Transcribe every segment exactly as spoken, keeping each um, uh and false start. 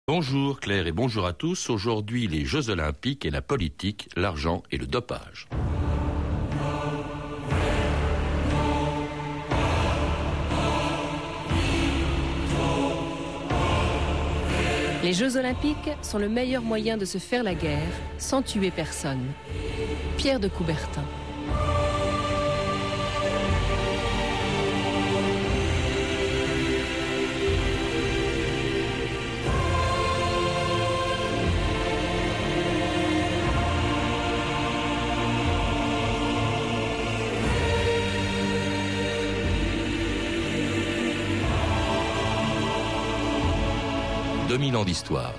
Bonjour Claire et bonjour à tous. Aujourd'hui, les Jeux Olympiques et la politique, l'argent et le dopage. Les Jeux Olympiques sont le meilleur moyen de se faire la guerre sans tuer personne. Pierre de Coubertin. deux mille ans d'histoire.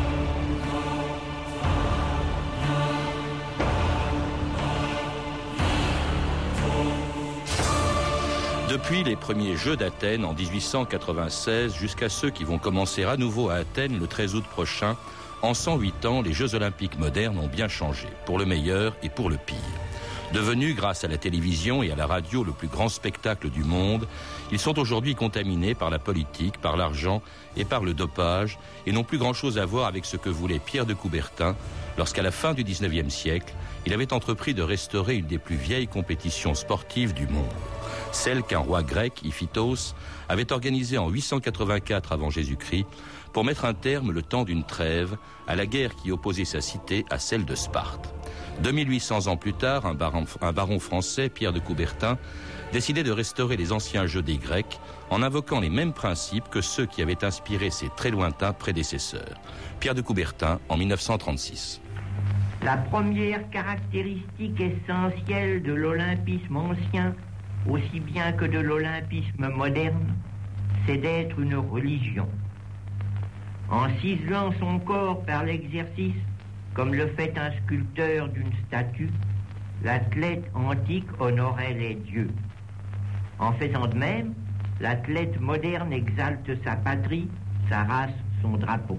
Depuis les premiers Jeux d'Athènes en dix-huit cent quatre-vingt-seize jusqu'à ceux qui vont commencer à nouveau à Athènes le treize août prochain, en cent huit ans, les Jeux Olympiques modernes ont bien changé, pour le meilleur et pour le pire. Devenus, grâce à la télévision et à la radio, le plus grand spectacle du monde, ils sont aujourd'hui contaminés par la politique, par l'argent et par le dopage, et n'ont plus grand-chose à voir avec ce que voulait Pierre de Coubertin lorsqu'à la fin du dix-neuvième siècle, il avait entrepris de restaurer une des plus vieilles compétitions sportives du monde, celle qu'un roi grec, Iphitos, avait organisée en huit cent quatre-vingt-quatre avant Jésus-Christ pour mettre un terme, le temps d'une trêve, à la guerre qui opposait sa cité à celle de Sparte. deux mille huit cents ans plus tard, un baron, un baron français, Pierre de Coubertin, décidait de restaurer les anciens Jeux des Grecs en invoquant les mêmes principes que ceux qui avaient inspiré ses très lointains prédécesseurs. Pierre de Coubertin, en mille neuf cent trente-six. La première caractéristique essentielle de l'olympisme ancien, aussi bien que de l'olympisme moderne, c'est d'être une religion. En ciselant son corps par l'exercice, comme le fait un sculpteur d'une statue, l'athlète antique honorait les dieux. En faisant de même, l'athlète moderne exalte sa patrie, sa race, son drapeau.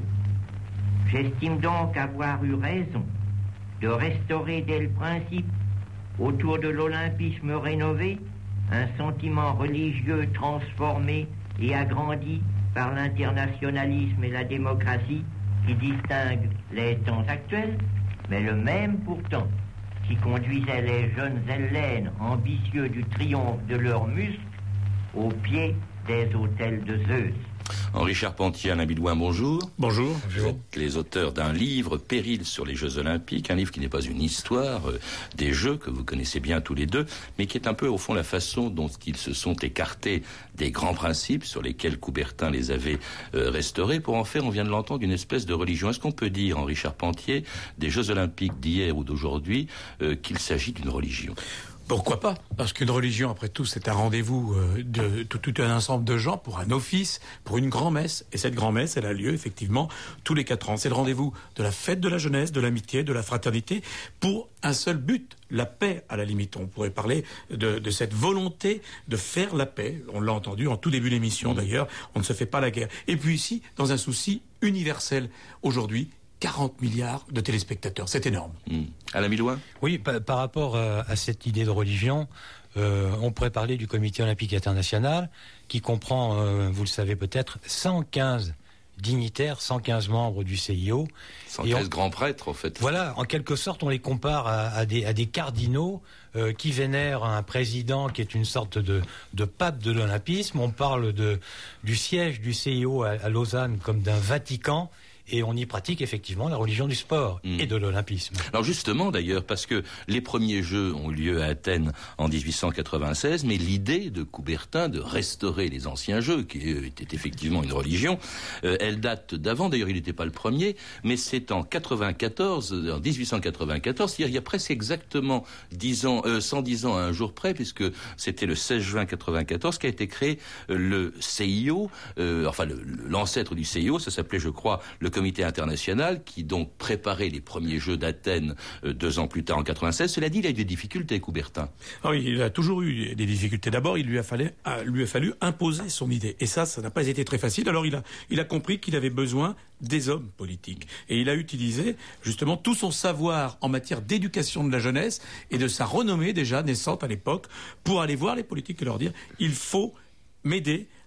J'estime donc avoir eu raison de restaurer dès le principe, autour de l'olympisme rénové, un sentiment religieux transformé et agrandi par l'internationalisme et la démocratie qui distingue les temps actuels, mais le même pourtant qui conduisait les jeunes Hellènes ambitieux du triomphe de leurs muscles au pied des autels de Zeus. Henri Charpentier, Alain Bilouin, bonjour. Bonjour. Vous êtes les auteurs d'un livre, Péril sur les Jeux Olympiques, un livre qui n'est pas une histoire euh, des Jeux, que vous connaissez bien tous les deux, mais qui est un peu, au fond, la façon dont ils se sont écartés des grands principes sur lesquels Coubertin les avait euh, restaurés, pour en faire, on vient de l'entendre, une espèce de religion. Est-ce qu'on peut dire, Henri Charpentier, des Jeux Olympiques d'hier ou d'aujourd'hui, euh, qu'il s'agit d'une religion ? Pourquoi pas ? Parce qu'une religion, après tout, c'est un rendez-vous euh, de tout, tout un ensemble de gens pour un office, pour une grand-messe. Et cette grand-messe, elle a lieu, effectivement, tous les quatre ans. C'est le rendez-vous de la fête de la jeunesse, de l'amitié, de la fraternité, pour un seul but, la paix, à la limite. On pourrait parler de, de cette volonté de faire la paix. On l'a entendu en tout début d'émission, d'ailleurs. On ne se fait pas la guerre. Et puis ici, dans un souci universel, aujourd'hui, quarante milliards de téléspectateurs, c'est énorme. Mmh. Alain Bilouin ? Oui, par, par rapport à, à cette idée de religion, euh, on pourrait parler du Comité olympique international, qui comprend, euh, vous le savez peut-être, cent quinze dignitaires, cent quinze membres du C I O. cent quinze on, grands prêtres, en fait. Voilà, en quelque sorte, on les compare à, à, des, à des cardinaux euh, qui vénèrent un président qui est une sorte de, de pape de l'olympisme. On parle de, du siège du C I O à, à Lausanne comme d'un Vatican. Et on y pratique effectivement la religion du sport mmh. et de l'olympisme. Alors justement d'ailleurs, parce que les premiers Jeux ont eu lieu à Athènes en dix-huit cent quatre-vingt-seize, mais l'idée de Coubertin de restaurer les anciens Jeux, qui euh, était effectivement une religion, euh, elle date d'avant, d'ailleurs il n'était pas le premier, mais c'est en quatre-vingt-quatorze, en dix-huit cent quatre-vingt-quatorze, c'est-à-dire il y a presque exactement dix ans, euh, cent dix ans à un jour près, puisque c'était le seize juin quatre-vingt-quatorze qu'a été créé euh, le C I O, euh, enfin le, l'ancêtre du C I O, ça s'appelait je crois le Comité international, qui donc préparait les premiers Jeux d'Athènes euh, deux ans plus tard en quatre-vingt-seize. Cela dit, il a eu des difficultés, Coubertin. Ah oui, il a toujours eu des difficultés. D'abord, il lui a fallu, a, lui a fallu imposer son idée. Et ça, ça n'a pas été très facile. Alors il a, il a compris qu'il avait besoin des hommes politiques. Et il a utilisé justement tout son savoir en matière d'éducation de la jeunesse et de sa renommée déjà naissante à l'époque pour aller voir les politiques et leur dire « il faut m'aider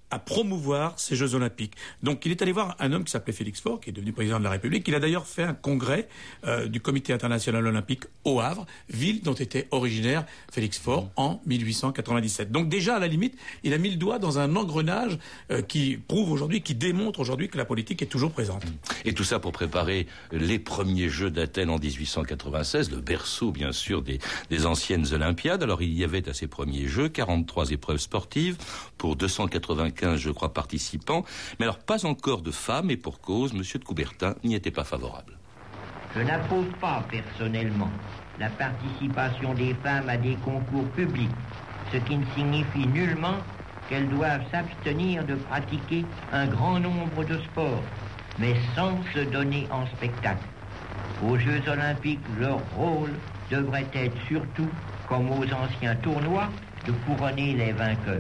à promouvoir ces Jeux Olympiques. Donc il est allé voir un homme qui s'appelait Félix Faure, qui est devenu président de la République. Il a d'ailleurs fait un congrès euh, du Comité international olympique au Havre, ville dont était originaire Félix Faure en mille huit cent quatre-vingt-dix-sept. Donc déjà, à la limite, il a mis le doigt dans un engrenage euh, qui prouve aujourd'hui, qui démontre aujourd'hui que la politique est toujours présente. Et tout ça pour préparer les premiers Jeux d'Athènes en dix-huit cent quatre-vingt-seize, le berceau bien sûr des, des anciennes Olympiades. Alors il y avait à ces premiers Jeux quarante-trois épreuves sportives pour deux cent quatre-vingt-quinze, je crois, participants. Mais alors pas encore de femmes, et pour cause, M. de Coubertin n'y était pas favorable. Je n'approuve pas personnellement la participation des femmes à des concours publics, ce qui ne signifie nullement qu'elles doivent s'abstenir de pratiquer un grand nombre de sports, mais sans se donner en spectacle. Aux Jeux Olympiques, leur rôle devrait être surtout, comme aux anciens tournois, de couronner les vainqueurs.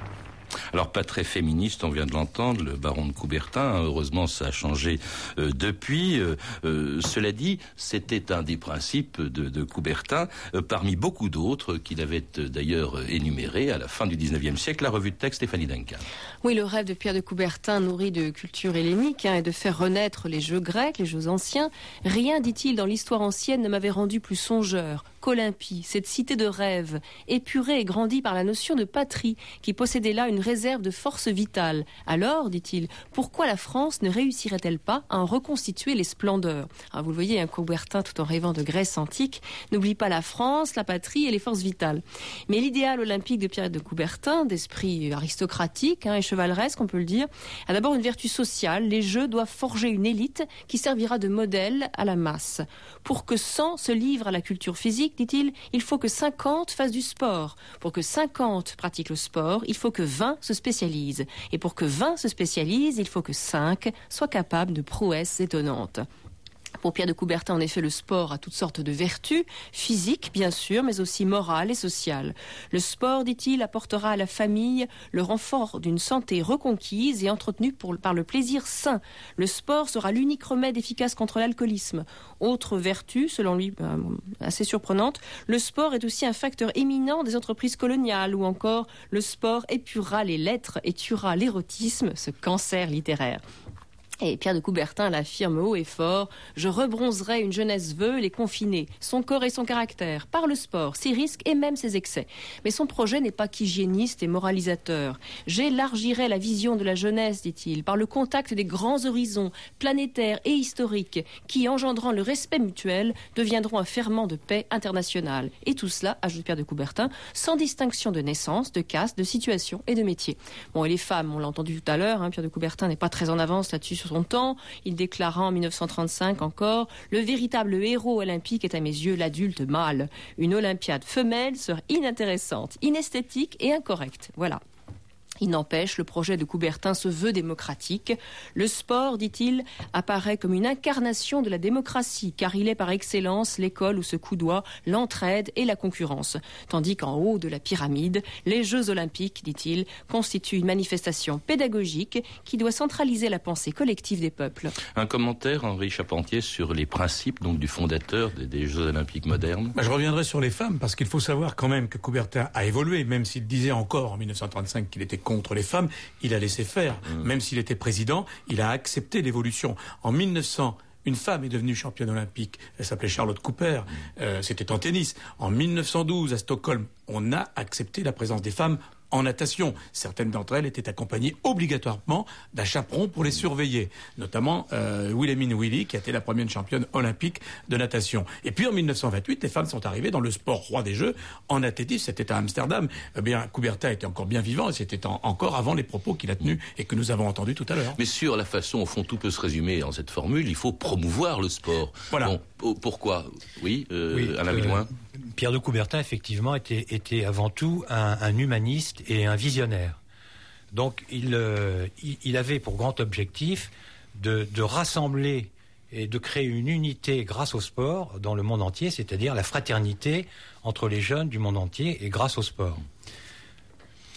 Alors pas très féministe, on vient de l'entendre, le baron de Coubertin, hein, heureusement ça a changé euh, depuis. Euh, euh, cela dit, c'était un des principes de, de Coubertin, euh, parmi beaucoup d'autres qu'il avait euh, d'ailleurs énumérés à la fin du dix-neuvième siècle, la revue de texte Stéphanie Duncan. Oui, le rêve de Pierre de Coubertin, nourri de culture hellénique, hein, est de faire renaître les Jeux grecs, les Jeux anciens. Rien, dit-il, dans l'histoire ancienne ne m'avait rendu plus songeur qu'Olympie, cette cité de rêve, épurée et grandie par la notion de patrie, qui possédait là une réserve de force vitale. Alors, dit-il, pourquoi la France ne réussirait-elle pas à en reconstituer les splendeurs? Alors, vous le voyez, un Coubertin, tout en rêvant de Grèce antique, n'oublie pas la France, la patrie et les forces vitales. Mais l'idéal olympique de Pierre de Coubertin, d'esprit aristocratique hein, et chevaleresque, on peut le dire, a d'abord une vertu sociale. Les Jeux doivent forger une élite qui servira de modèle à la masse. Pour que cent se livrent à la culture physique, dit-il, il faut que cinquante fassent du sport. Pour que cinquante pratiquent le sport, il faut que vingt se spécialisent. Et pour que vingt se spécialisent, il faut que cinq soient capables de prouesses étonnantes. Pour Pierre de Coubertin, en effet, le sport a toutes sortes de vertus, physiques bien sûr, mais aussi morales et sociales. Le sport, dit-il, apportera à la famille le renfort d'une santé reconquise et entretenue pour, par le plaisir sain. Le sport sera l'unique remède efficace contre l'alcoolisme. Autre vertu, selon lui, euh, assez surprenante, le sport est aussi un facteur éminent des entreprises coloniales, ou encore le sport épurera les lettres et tuera l'érotisme, ce cancer littéraire. Et Pierre de Coubertin l'affirme haut et fort, « Je rebronzerai une jeunesse veule et confinée, son corps et son caractère, par le sport, ses risques et même ses excès. Mais son projet n'est pas qu'hygiéniste et moralisateur. J'élargirai la vision de la jeunesse, dit-il, par le contact des grands horizons, planétaires et historiques, qui, engendrant le respect mutuel, deviendront un ferment de paix internationale. Et tout cela, ajoute Pierre de Coubertin, sans distinction de naissance, de caste, de situation et de métier. » Bon, et les femmes, on l'a entendu tout à l'heure, hein, Pierre de Coubertin n'est pas très en avance là-dessus sur son temps. Il déclara en mille neuf cent trente-cinq encore « Le véritable héros olympique est à mes yeux l'adulte mâle. Une olympiade femelle serait inintéressante, inesthétique et incorrecte. » Voilà. Il n'empêche, le projet de Coubertin se veut démocratique. Le sport, dit-il, apparaît comme une incarnation de la démocratie, car il est par excellence l'école où se coudoient l'entraide et la concurrence. Tandis qu'en haut de la pyramide, les Jeux Olympiques, dit-il, constituent une manifestation pédagogique qui doit centraliser la pensée collective des peuples. Un commentaire, Henri Charpentier, sur les principes donc, du fondateur des, des Jeux Olympiques modernes. Bah, je reviendrai sur les femmes, parce qu'il faut savoir quand même que Coubertin a évolué, même s'il disait encore en mille neuf cent trente-cinq qu'il était contre les femmes, il a laissé faire. Mmh. Même s'il était président, il a accepté l'évolution. En mille neuf cents, une femme est devenue championne olympique. Elle s'appelait Charlotte Cooper. Mmh. Euh, c'était en tennis. En mille neuf cent douze, à Stockholm, on a accepté la présence des femmes en natation. Certaines d'entre elles étaient accompagnées obligatoirement d'un chaperon pour les surveiller, notamment euh, Wilhelmine Willy, qui a été la première championne olympique de natation. Et puis en mille neuf cent vingt-huit, les femmes sont arrivées dans le sport roi des Jeux, en athlétisme, c'était à Amsterdam. Eh bien, Coubertin était encore bien vivant, et c'était en, encore avant les propos qu'il a tenus et que nous avons entendus tout à l'heure. Mais sur la façon, au fond, tout peut se résumer dans cette formule, il faut promouvoir le sport. Voilà. Bon, pourquoi? Oui, euh, oui Alain euh, Villouin. Pierre de Coubertin, effectivement, était, était avant tout un, un humaniste et un visionnaire. Donc, il, euh, il, il avait pour grand objectif de, de rassembler et de créer une unité grâce au sport dans le monde entier, c'est-à-dire la fraternité entre les jeunes du monde entier et grâce au sport.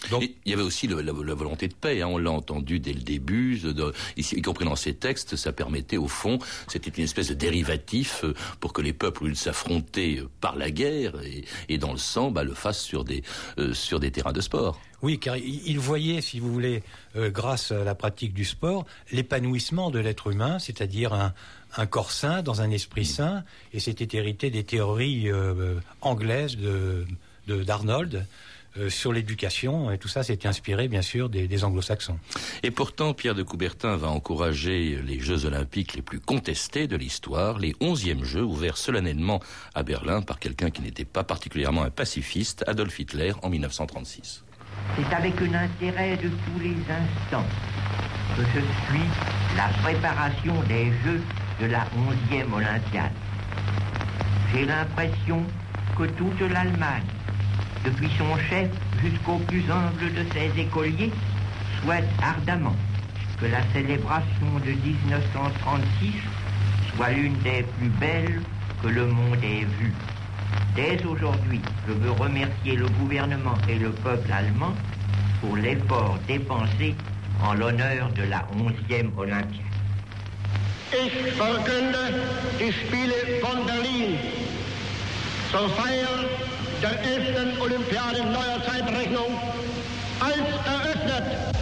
Donc, il y avait aussi le, la, la volonté de paix, hein, on l'a entendu dès le début, de, ici, y compris dans ces textes, ça permettait au fond, c'était une espèce de dérivatif euh, pour que les peuples, au lieu de s'affronter euh, par la guerre et, et dans le sang, bah, le fassent sur des, euh, sur des terrains de sport. Oui, car il voyait, si vous voulez, euh, grâce à la pratique du sport, l'épanouissement de l'être humain, c'est-à-dire un, un corps sain dans un esprit sain, et c'était hérité des théories euh, anglaises de, de, d'Arnold, Euh, sur l'éducation, et tout ça s'était inspiré bien sûr des, des anglo-saxons. Et pourtant, Pierre de Coubertin va encourager les Jeux olympiques les plus contestés de l'histoire, les onzièmes Jeux ouverts solennellement à Berlin par quelqu'un qui n'était pas particulièrement un pacifiste, Adolf Hitler, en mille neuf cent trente-six. C'est avec un intérêt de tous les instants que je suis la préparation des Jeux de la onzième Olympiade. J'ai l'impression que toute l'Allemagne, depuis son chef jusqu'au plus humble de ses écoliers, souhaite ardemment que la célébration de dix-neuf cent trente-six soit l'une des plus belles que le monde ait vues. Dès aujourd'hui, je veux remercier le gouvernement et le peuple allemand pour l'effort dépensé en l'honneur de la onzième Olympiade. Ich verkünde die Spiele von Berlin zur Feier der elften Olympiade neuer Zeitrechnung als eröffnet.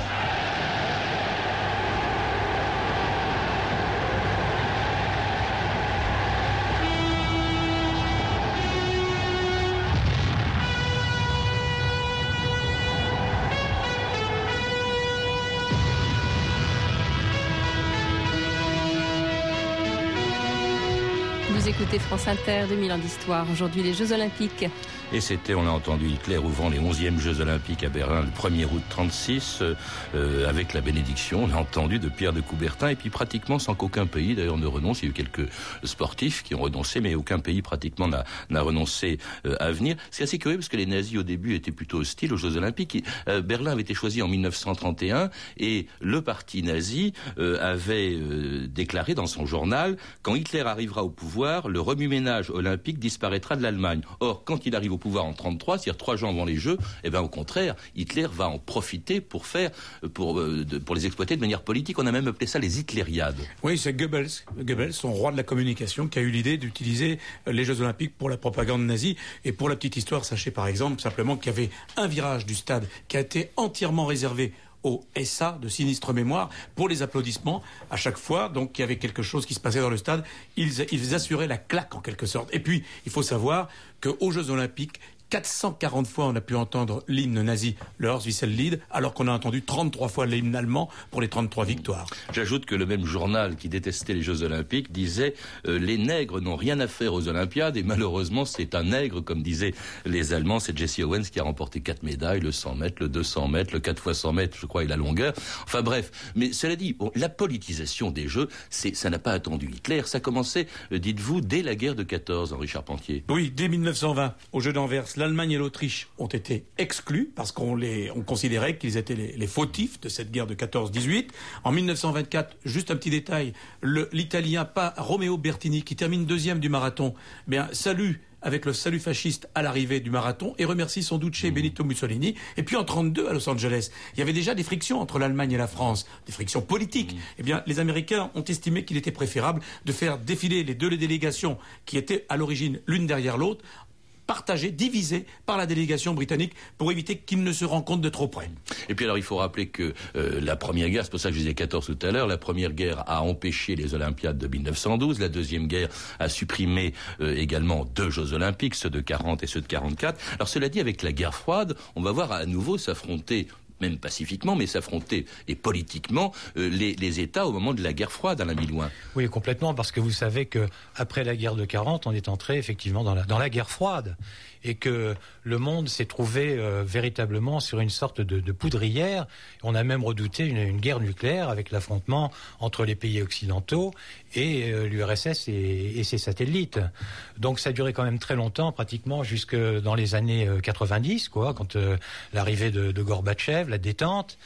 Vous écoutez France Inter, deux mille ans d'histoire. Aujourd'hui, les Jeux Olympiques. Et c'était, on l'a entendu, Hitler ouvrant les onzièmes Jeux Olympiques à Berlin le premier août trente-six, euh, avec la bénédiction, on l'a entendu, de Pierre de Coubertin, et puis pratiquement sans qu'aucun pays, d'ailleurs, ne renonce. Il y a eu quelques sportifs qui ont renoncé, mais aucun pays pratiquement n'a, n'a renoncé euh, à venir. C'est assez curieux parce que les nazis, au début, étaient plutôt hostiles aux Jeux Olympiques. Euh, Berlin avait été choisi en mille neuf cent trente et un, et le parti nazi euh, avait euh, déclaré dans son journal, quand Hitler arrivera au pouvoir, le remue-ménage olympique disparaîtra de l'Allemagne. Or, quand il arrive au pouvoir en trente-trois, c'est-à-dire trois jours avant les Jeux, eh ben au contraire, Hitler va en profiter pour faire, pour, euh, de, pour les exploiter de manière politique. On a même appelé ça les Hitlériades. Oui, c'est Goebbels, Goebbels, son roi de la communication, qui a eu l'idée d'utiliser les Jeux Olympiques pour la propagande nazie. Et pour la petite histoire, sachez par exemple simplement qu'il y avait un virage du stade qui a été entièrement réservé au S A de sinistre mémoire pour les applaudissements à chaque fois. Donc il y avait quelque chose qui se passait dans le stade. Ils, ils assuraient la claque en quelque sorte. Et puis il faut savoir qu'aux Jeux Olympiques, quatre cent quarante fois on a pu entendre l'hymne nazi, le Horst-Wessel-Lied, alors qu'on a entendu trente-trois fois l'hymne allemand pour les trente-trois victoires. J'ajoute que le même journal qui détestait les Jeux Olympiques disait euh, les nègres n'ont rien à faire aux Olympiades, et malheureusement c'est un nègre, comme disaient les Allemands. C'est Jesse Owens qui a remporté quatre médailles, le cent mètres, le deux cents mètres, le quatre fois cent mètres, je crois, et la longueur. Enfin bref, mais cela dit, bon, la politisation des Jeux, c'est, ça n'a pas attendu Hitler, ça commençait, euh, dites-vous, dès la guerre de quatorze, Henri Charpentier. Oui, dès mille neuf cent vingt, aux Jeux d'Anvers, l'Allemagne et l'Autriche ont été exclus parce qu'on les, on considérait qu'ils étaient les, les fautifs de cette guerre de quatorze dix-huit. En mille neuf cent vingt-quatre, juste un petit détail, le, l'Italien pas Romeo Bertini, qui termine deuxième du marathon, bien salue avec le salut fasciste à l'arrivée du marathon et remercie son duce mmh. Benito Mussolini. Et puis en trente-deux, à Los Angeles, il y avait déjà des frictions entre l'Allemagne et la France, des frictions politiques. Mmh. Eh bien, les Américains ont estimé qu'il était préférable de faire défiler les deux les délégations qui étaient à l'origine l'une derrière l'autre, partagés, divisés par la délégation britannique pour éviter qu'ils ne se rencontrent de trop près. Et puis alors il faut rappeler que euh, la première guerre, c'est pour ça que je disais quatorze tout à l'heure, la première guerre a empêché les Olympiades de mille neuf cent douze, la deuxième guerre a supprimé euh, également deux Jeux Olympiques, ceux de quarante et ceux de quarante-quatre. Alors cela dit, avec la guerre froide, on va voir à nouveau s'affronter, même pacifiquement, mais s'affronter et politiquement euh, les, les États au moment de la guerre froide, Alain Millouin. Oui, complètement, parce que vous savez que après la guerre de quarante, on est entré effectivement dans la, dans la guerre froide, et que le monde s'est trouvé euh, véritablement sur une sorte de, de poudrière. On a même redouté une, une guerre nucléaire avec l'affrontement entre les pays occidentaux et euh, l'U R S S et, et ses satellites. Donc ça a duré quand même très longtemps, pratiquement jusque dans les années quatre-vingt-dix, quoi, quand euh, l'arrivée de, de Gorbatchev, la détente.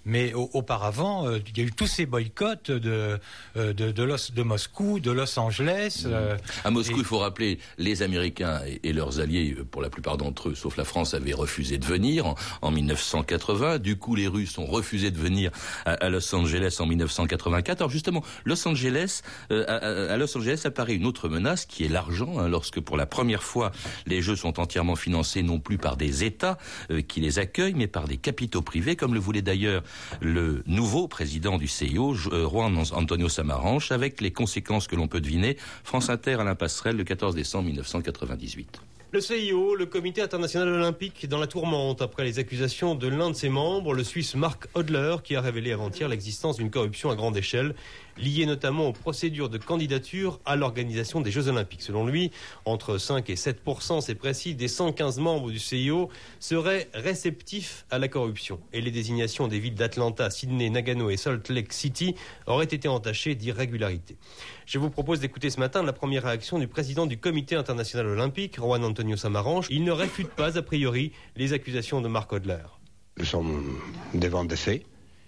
Mais au, auparavant, euh, il y a eu tous ces boycotts de, euh, de, de, Los, de Moscou, de Los Angeles. Euh, à Moscou, et... il faut rappeler, les Américains et, et leurs alliés, pour la plupart d'entre eux, sauf la France, avaient refusé de venir en, en mille neuf cent quatre-vingts. Du coup, les Russes ont refusé de venir à, à Los Angeles en mille neuf cent quatre-vingt-quatre. Alors justement, Los Angeles, euh, à, à Los Angeles apparaît une autre menace qui est l'argent, hein, lorsque pour la première fois, les Jeux sont entièrement financés non plus par des États euh, qui les accueillent, mais par des capitaux privés, comme le voulait d'ailleurs le nouveau président du C I O, Juan Antonio Samaranch, avec les conséquences que l'on peut deviner. France Inter, Alain Passerelle, le quatorze décembre mille neuf cent quatre-vingt-dix-huit. Le C I O, le Comité international olympique, dans la tourmente après les accusations de l'un de ses membres, le Suisse Mark Hodler, qui a révélé avant-hier l'existence d'une corruption à grande échelle, liée notamment aux procédures de candidature à l'organisation des Jeux olympiques. Selon lui, entre cinq et sept pour cent, c'est précis, des cent quinze membres du C I O seraient réceptifs à la corruption. Et les désignations des villes d'Atlanta, Sydney, Nagano et Salt Lake City auraient été entachées d'irrégularités. Je vous propose d'écouter ce matin la première réaction du président du Comité international olympique, Juan Antonio Samaranch. Il ne réfute pas, a priori, les accusations de Mark Hodler. Nous sommes devant des faits.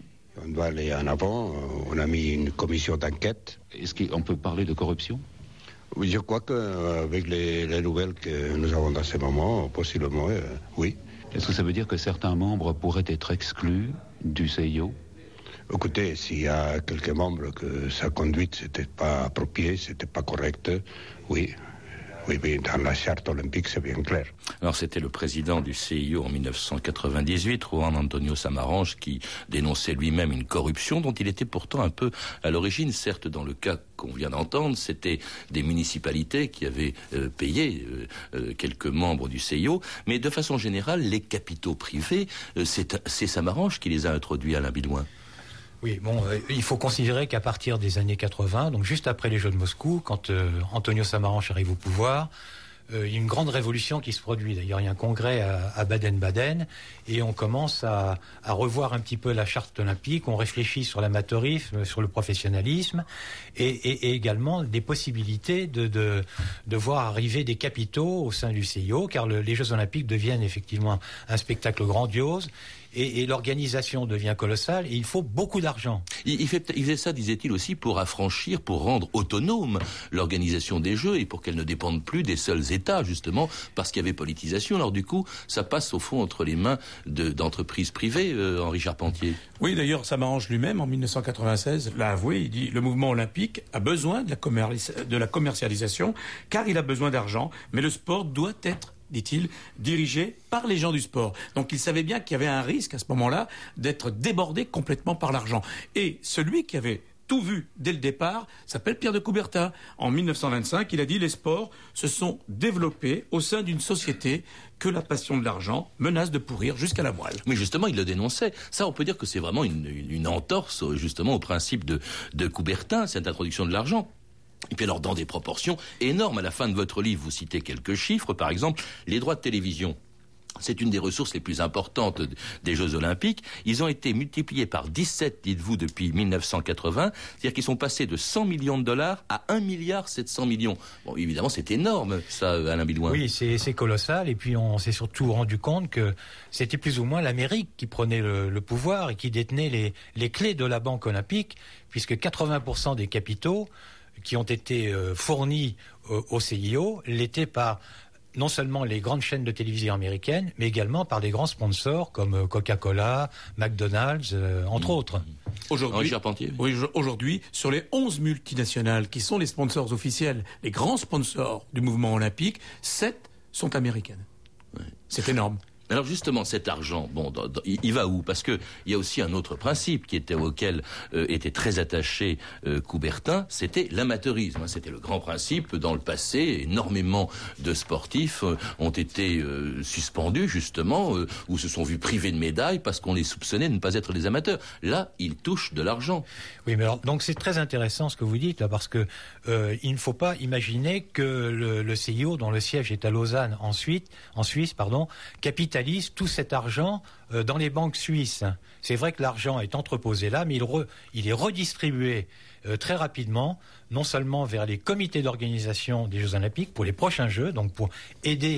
On doit aller en avant. On a mis une commission d'enquête. Est-ce qu'on peut parler de corruption ? Oui, je crois qu'avec les, les nouvelles que nous avons dans ces moments, possiblement, euh, oui. Est-ce que ça veut dire que certains membres pourraient être exclus du C I O ? Écoutez, s'il y a quelques membres que sa conduite n'était pas appropriée, c'était pas correct, oui. Oui, mais dans la charte olympique, c'est bien clair. Alors, c'était le président du C I O en mille neuf cent quatre-vingt-dix-huit, Juan Antonio Samaranch, qui dénonçait lui-même une corruption dont il était pourtant un peu à l'origine. Certes, dans le cas qu'on vient d'entendre, c'était des municipalités qui avaient euh, payé euh, euh, quelques membres du C I O, mais de façon générale, les capitaux privés, euh, c'est, c'est Samaranch qui les a introduits, Alain Billouin. Oui, bon, euh, il faut considérer qu'à partir des années quatre-vingts, donc juste après les Jeux de Moscou, quand euh, Antonio Samaranch arrive au pouvoir, euh, il y a une grande révolution qui se produit. D'ailleurs, il y a un congrès à, à Baden-Baden et on commence à, à revoir un petit peu la charte olympique, on réfléchit sur l'amateurisme, sur le professionnalisme et, et, et également des possibilités de, de, de voir arriver des capitaux au sein du C I O, car le, les Jeux olympiques deviennent effectivement un spectacle grandiose. Et, et l'organisation devient colossale et il faut beaucoup d'argent. Il, il, fait, il faisait ça, disait-il aussi, pour affranchir, pour rendre autonome l'organisation des Jeux et pour qu'elle ne dépende plus des seuls États, justement, parce qu'il y avait politisation. Alors du coup, ça passe au fond entre les mains de, d'entreprises privées, euh, Henri Charpentier. Oui, d'ailleurs, Samaranch lui-même, en mille neuf cent quatre-vingt-seize, l'a avoué, il dit « Le mouvement olympique a besoin de la, commerci- de la commercialisation, car il a besoin d'argent, mais le sport doit être dit-il, dirigé par les gens du sport. » Donc il savait bien qu'il y avait un risque à ce moment-là d'être débordé complètement par l'argent. Et celui qui avait tout vu dès le départ s'appelle Pierre de Coubertin. En mille neuf cent vingt-cinq, il a dit « Les sports se sont développés au sein d'une société que la passion de l'argent menace de pourrir jusqu'à la moelle. » Mais justement, il le dénonçait. Ça, on peut dire que c'est vraiment une, une, une entorse, justement, au principe de, de Coubertin, cette introduction de l'argent. Et puis alors, dans des proportions énormes, à la fin de votre livre, vous citez quelques chiffres. Par exemple, les droits de télévision. C'est une des ressources les plus importantes des Jeux Olympiques. Ils ont été multipliés par dix-sept, dites-vous, depuis mille neuf cent quatre-vingts. C'est-à-dire qu'ils sont passés de cent millions de dollars à un milliard sept cents millions. Bon, évidemment, c'est énorme, ça, Alain Billouin. Oui, c'est, c'est colossal. Et puis, on s'est surtout rendu compte que c'était plus ou moins l'Amérique qui prenait le, le pouvoir et qui détenait les, les clés de la Banque olympique, puisque quatre-vingts pour cent des capitaux qui ont été euh, fournis euh, au C I O l'étaient par non seulement les grandes chaînes de télévision américaines, mais également par des grands sponsors comme euh, Coca-Cola, McDonald's, euh, entre mmh. autres. Aujourd'hui, oui, aujourd'hui, sur les onze multinationales qui sont les sponsors officiels, les grands sponsors du mouvement olympique, sept sont américaines. Ouais. C'est énorme. Alors justement, cet argent, bon, dans, dans, il, il va où ? Parce que il y a aussi un autre principe qui était auquel euh, était très attaché euh, Coubertin, c'était l'amateurisme. Hein, c'était le grand principe. Dans le passé, énormément de sportifs euh, ont été euh, suspendus justement, euh, ou se sont vus privés de médailles parce qu'on les soupçonnait de ne pas être des amateurs. Là, ils touchent de l'argent. Oui, mais alors donc c'est très intéressant ce que vous dites là, parce que euh, il ne faut pas imaginer que le, le C I O, dont le siège est à Lausanne, ensuite, en Suisse, pardon, capitalise tout cet argent euh, dans les banques suisses. C'est vrai que l'argent est entreposé là, mais il, re, il est redistribué euh, très rapidement, non seulement vers les comités d'organisation des Jeux Olympiques pour les prochains Jeux, donc pour aider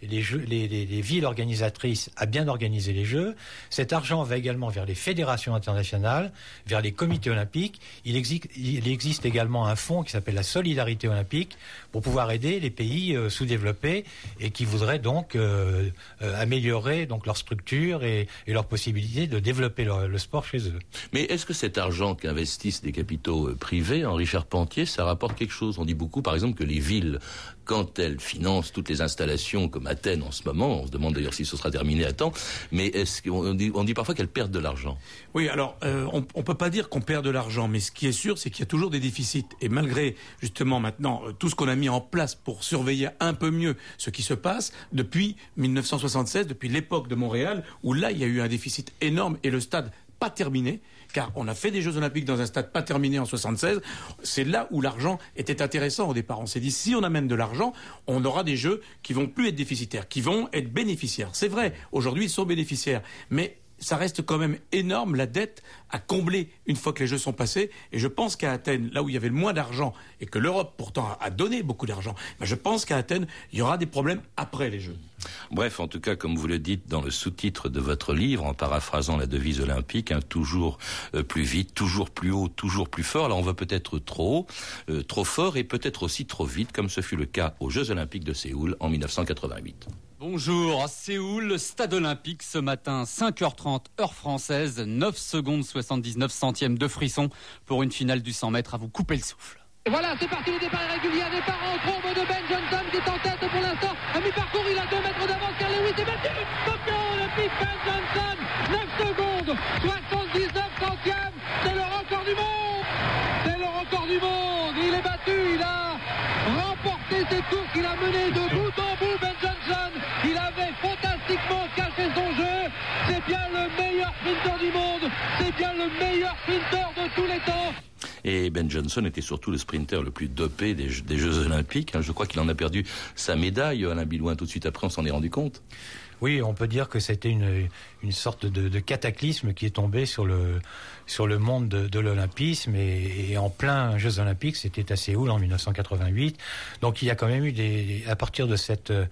les, jeux, les, les, les villes organisatrices à bien organiser les Jeux. Cet argent va également vers les fédérations internationales, vers les comités olympiques. Il existe, il existe également un fonds qui s'appelle la solidarité olympique pour pouvoir aider les pays euh, sous-développés et qui voudraient donc euh, euh, améliorer donc leur structure et, et leur possibilité de développer le, le sport chez eux. Mais est-ce que cet argent qu'investissent des capitaux euh, privés, Henri Charpentier, ça rapporte quelque chose? On dit beaucoup, par exemple, que les villes, quand elles financent toutes les installations comme Athènes en ce moment, on se demande d'ailleurs si ce sera terminé à temps, mais est-ce qu'on dit, on dit parfois qu'elles perdent de l'argent? Oui, alors euh, on ne peut pas dire qu'on perd de l'argent, mais ce qui est sûr, c'est qu'il y a toujours des déficits. Et malgré justement maintenant euh, tout ce qu'on a mis en place pour surveiller un peu mieux ce qui se passe, depuis mille neuf cent soixante-seize, depuis l'époque de Montréal, où là il y a eu un déficit énorme et le stade pas terminé, car on a fait des Jeux Olympiques dans un stade pas terminé en soixante-seize. C'est là où l'argent était intéressant au départ. On s'est dit, si on amène de l'argent, on aura des Jeux qui vont plus être déficitaires, qui vont être bénéficiaires. C'est vrai, aujourd'hui ils sont bénéficiaires, mais ça reste quand même énorme, la dette à combler une fois que les Jeux sont passés. Et je pense qu'à Athènes, là où il y avait le moins d'argent, et que l'Europe pourtant a donné beaucoup d'argent, ben je pense qu'à Athènes, il y aura des problèmes après les Jeux. Bref, en tout cas, comme vous le dites dans le sous-titre de votre livre, en paraphrasant la devise olympique, hein, toujours euh, plus vite, toujours plus haut, toujours plus fort. Là, on va peut-être trop haut, euh, trop fort et peut-être aussi trop vite, comme ce fut le cas aux Jeux Olympiques de Séoul en mille neuf cent quatre-vingt-huit. Bonjour, à Séoul, le stade olympique ce matin, cinq heures trente, heure française, neuf secondes soixante-dix-neuf centièmes de frisson pour une finale du cent mètres à vous couper le souffle. Et voilà, c'est parti, le départ est régulier, un départ en trombe de Ben Johnson qui est en tête pour l'instant. À mi-parcours, il a deux mètres d'avance car Lewis est battu. Champion olympique Ben Johnson, neuf secondes, soixante-dix-neuf centièmes, c'est le record du monde. C'est le record du monde, il est battu, il a remporté cette course, il a mené de bout en bout Ben Johnson. Il avait fantastiquement caché son jeu. C'est bien le meilleur sprinter du monde, c'est bien le meilleur sprinter de tous les temps. Et Ben Johnson était surtout le sprinter le plus dopé des, des Jeux Olympiques. Je crois qu'il en a perdu sa médaille, Alain Bilouin, tout de suite après, on s'en est rendu compte. Oui, on peut dire que c'était une, une sorte de, de cataclysme qui est tombé sur le, sur le monde de, de l'olympisme et, et en plein Jeux Olympiques, c'était à Séoul en mille neuf cent quatre-vingt-huit. Donc il y a quand même eu, des, à partir de cette, euh,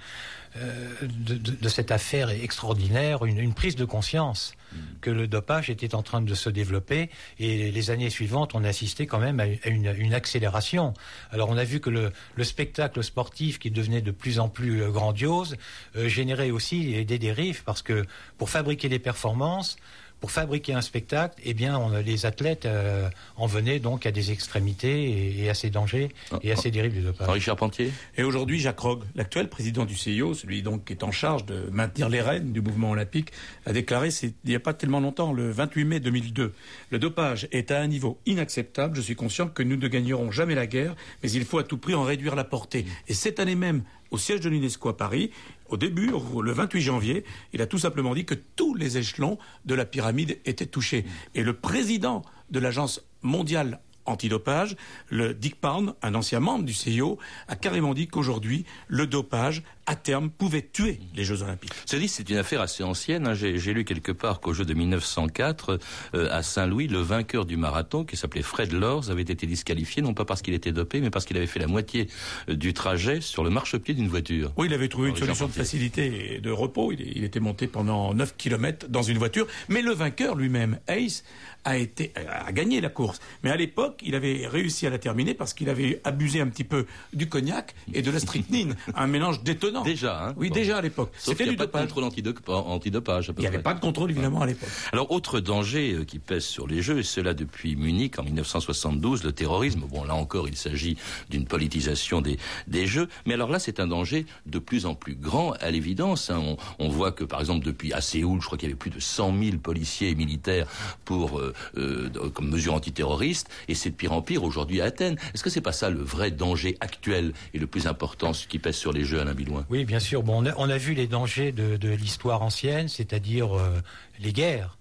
de, de, de cette affaire extraordinaire, une, une prise de conscience mmh. que le dopage était en train de se développer et les années suivantes, on a assisté quand même à une, une accélération. Alors on a vu que le, le spectacle sportif qui devenait de plus en plus grandiose euh, générait aussi des dérives parce que pour fabriquer des performances, pour fabriquer un spectacle, eh bien, on, les athlètes euh, en venaient donc à des extrémités et, et à ces dangers et à ces dérives du dopage. Henri Charpentier. Et aujourd'hui, Jacques Rogge, l'actuel président du C I O, celui donc qui est en charge de maintenir les rênes du mouvement olympique, a déclaré, c'est, il n'y a pas tellement longtemps, le vingt-huit mai deux mille deux, le dopage est à un niveau inacceptable. Je suis conscient que nous ne gagnerons jamais la guerre, mais il faut à tout prix en réduire la portée. Et cette année même, au siège de l'UNESCO à Paris, au début, le vingt-huit janvier, il a tout simplement dit que tous les échelons de la pyramide étaient touchés. Et le président de l'agence mondiale antidopage, le Dick Pound, un ancien membre du C I O, a carrément dit qu'aujourd'hui, le dopage, à terme, pouvait tuer les Jeux Olympiques. C'est dit, c'est une affaire assez ancienne. Hein. J'ai, j'ai lu quelque part qu'au Jeux de mille neuf cent quatre, euh, à Saint-Louis, le vainqueur du marathon, qui s'appelait Fred Lors, avait été disqualifié, non pas parce qu'il était dopé, mais parce qu'il avait fait la moitié euh, du trajet sur le marchepied d'une voiture. Oui, il avait trouvé une Alors, solution de facilité et de repos. Il, il était monté pendant neuf kilomètres dans une voiture. Mais le vainqueur lui-même, Hayes, a, été, a gagné la course. Mais à l'époque, il avait réussi à la terminer parce qu'il avait abusé un petit peu du cognac et de la strychnine, un mélange détonnant. Déjà, hein. Oui, bon. déjà à l'époque. Sauf C'était qu'il n'y a du pas dopage. de contrôle antidopage. À peu il n'y avait près. pas de contrôle, évidemment, ouais. à l'époque. Alors, autre danger euh, qui pèse sur les Jeux, et cela depuis Munich en mille neuf cent soixante-douze, le terrorisme. Bon, là encore, il s'agit d'une politisation des, des Jeux. Mais alors là, c'est un danger de plus en plus grand, à l'évidence. Hein. On, on voit que, par exemple, depuis à Séoul, je crois qu'il y avait plus de cent mille policiers et militaires pour, euh, euh, comme mesure antiterroriste. Et c'est de pire en pire aujourd'hui à Athènes. Est-ce que c'est pas ça le vrai danger actuel et le plus important, ce qui pèse sur les Jeux, Alain Bilouin? Oui, bien sûr. Bon, on a, on a vu les dangers de, de l'histoire ancienne, c'est-à-dire euh, les guerres.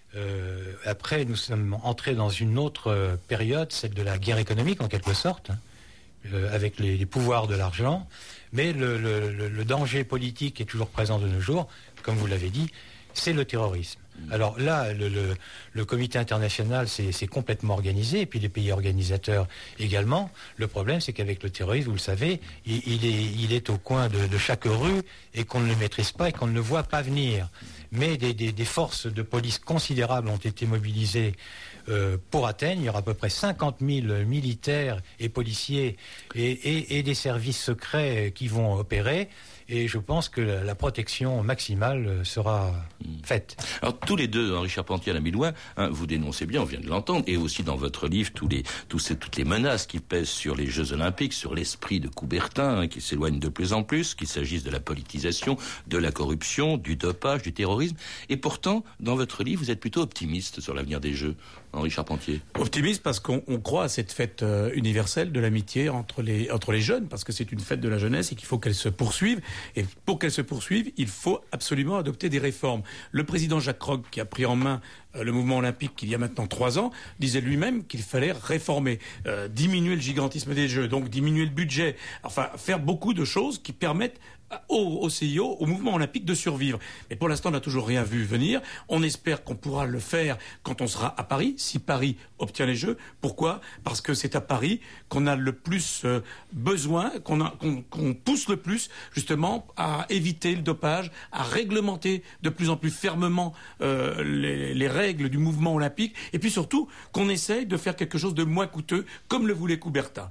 Euh, après, nous sommes entrés dans une autre euh, période, celle de la guerre économique, en quelque sorte, hein, euh, avec les, les pouvoirs de l'argent. Mais le, le, le, le danger politique est toujours présent de nos jours, comme vous l'avez dit, c'est le terrorisme. Alors là, le, le, le comité international s'est complètement organisé, et puis les pays organisateurs également. Le problème, c'est qu'avec le terrorisme, vous le savez, il, il, est, il est au coin de, de chaque rue, et qu'on ne le maîtrise pas, et qu'on ne le voit pas venir. Mais des, des, des forces de police considérables ont été mobilisées euh, pour Athènes. Il y aura à peu près cinquante mille militaires et policiers et, et, et des services secrets qui vont opérer. Et je pense que la, la protection maximale sera faite. Alors tous les deux, Henri Charpentier et Alain Billois, hein, vous dénoncez bien, on vient de l'entendre, et aussi dans votre livre, tous les, tous ces, toutes les menaces qui pèsent sur les Jeux Olympiques, sur l'esprit de Coubertin, hein, qui s'éloigne de plus en plus, qu'il s'agisse de la politisation, de la corruption, du dopage, du terrorisme. Et pourtant, dans votre livre, vous êtes plutôt optimiste sur l'avenir des Jeux, Henri Charpentier. Optimiste parce qu'on on croit à cette fête euh, universelle de l'amitié entre les, entre les jeunes, parce que c'est une fête de la jeunesse et qu'il faut qu'elle se poursuive. Et pour qu'elle se poursuive, il faut absolument adopter des réformes. Le président Jacques Rogge, qui a pris en main euh, le mouvement olympique il y a maintenant trois ans, disait lui-même qu'il fallait réformer, euh, diminuer le gigantisme des Jeux, donc diminuer le budget, enfin faire beaucoup de choses qui permettent Au, au C I O, au mouvement olympique de survivre. Mais pour l'instant, on n'a toujours rien vu venir. On espère qu'on pourra le faire quand on sera à Paris, si Paris obtient les Jeux. Pourquoi ? Parce que c'est à Paris qu'on a le plus euh, besoin, qu'on qu'on, qu'on pousse le plus justement à éviter le dopage, à réglementer de plus en plus fermement euh, les, les règles du mouvement olympique, et puis surtout qu'on essaye de faire quelque chose de moins coûteux, comme le voulait Coubertin.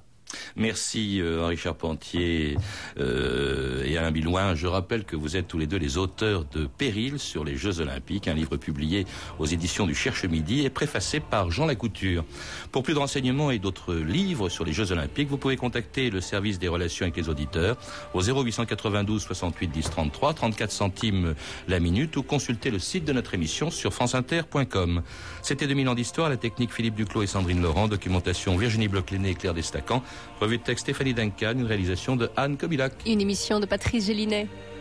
Merci euh, Henri Charpentier euh, et Alain Billois. Je rappelle que vous êtes tous les deux les auteurs de Péril sur les Jeux Olympiques, un livre publié aux éditions du Cherche Midi et préfacé par Jean Lacouture. Pour plus de renseignements et d'autres livres sur les Jeux Olympiques, vous pouvez contacter le service des relations avec les auditeurs au zéro huit cent quatre-vingt-douze soixante-huit dix trente-trois, trente-quatre centimes la minute, ou consulter le site de notre émission sur franceinter point com. C'était deux mille ans d'histoire, la technique Philippe Duclos et Sandrine Laurent, documentation Virginie Bloch-Léné et Claire Destacan. Revue de texte Stéphanie Duncan, une réalisation de Anne Kobilac. Une émission de Patrice Gélinet.